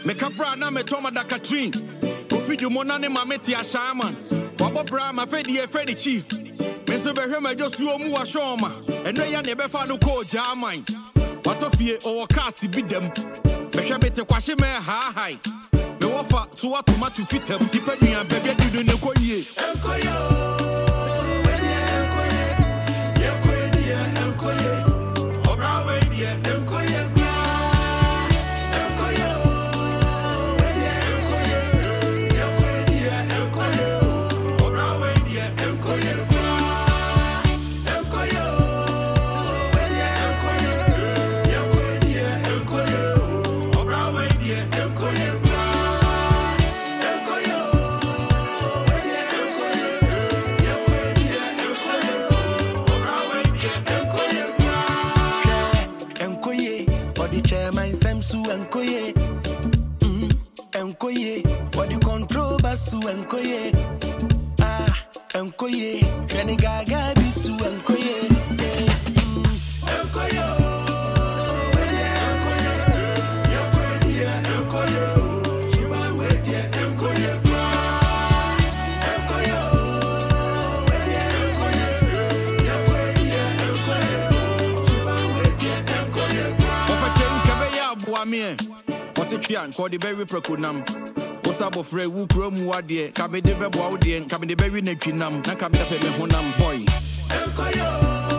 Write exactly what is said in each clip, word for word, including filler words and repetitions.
Me capra na me toma da Catherine. Ofidio monane ma meti a shaman. Wabo bra ma fedi e fedi chief. Me so be hwe me just you mu wa shoma. Eno ya ne be fa no ko jaman. Wato fie o kasi bi dem. Me hwe bete kwahye me ha hai. Me wofa so wa tomato fitem. Dipanya bebe dudu ne ko yie. Enkoyo. Enkoye, mm, enkoye, what you control basu enkoye, ah, enkoye, kani gaga bisu enkoye, mm, enkoye, enkoye, enkoye, enkoye, shiba wedie enkoye, enkoye, enkoye, enkoye, shiba wedie enkoye. Wame what's it pian called the berry procunam Osabo frey wu krom wadie kabe de bebo awdie kabe de berry netwinam na kabe de pe me honam boy enkoyo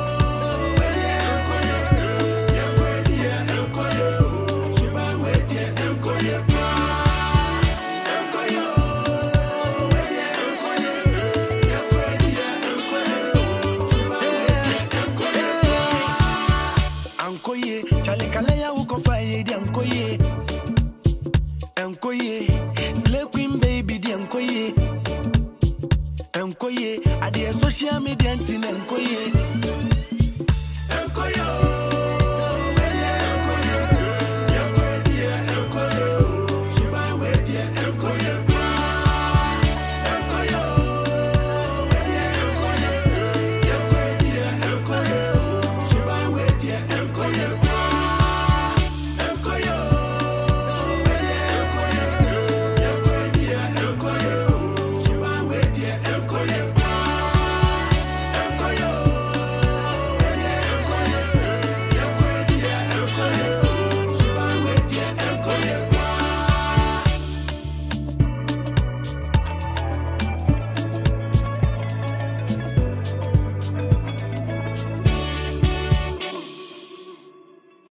Enkoye, chale kalaya uko faye di enkoye, enkoye, slay queen baby di enkoye, enkoye, adi social media ntin enkoye.